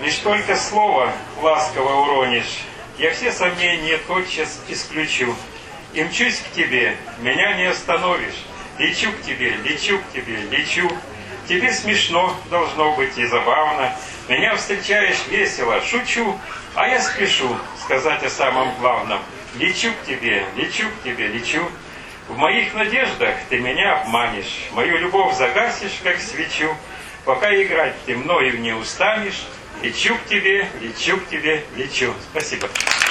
Лишь только слово ласково уронишь, я все сомнения тотчас исключу. И мчусь к тебе, меня не остановишь. Лечу к тебе, лечу. Тебе смешно, должно быть, и забавно. Меня встречаешь весело, шучу, а я спешу сказать о самом главном. Лечу к тебе, лечу. В моих надеждах ты меня обманешь, мою любовь загасишь, как свечу. Пока играть ты мною не устанешь, лечу к тебе, лечу. Спасибо.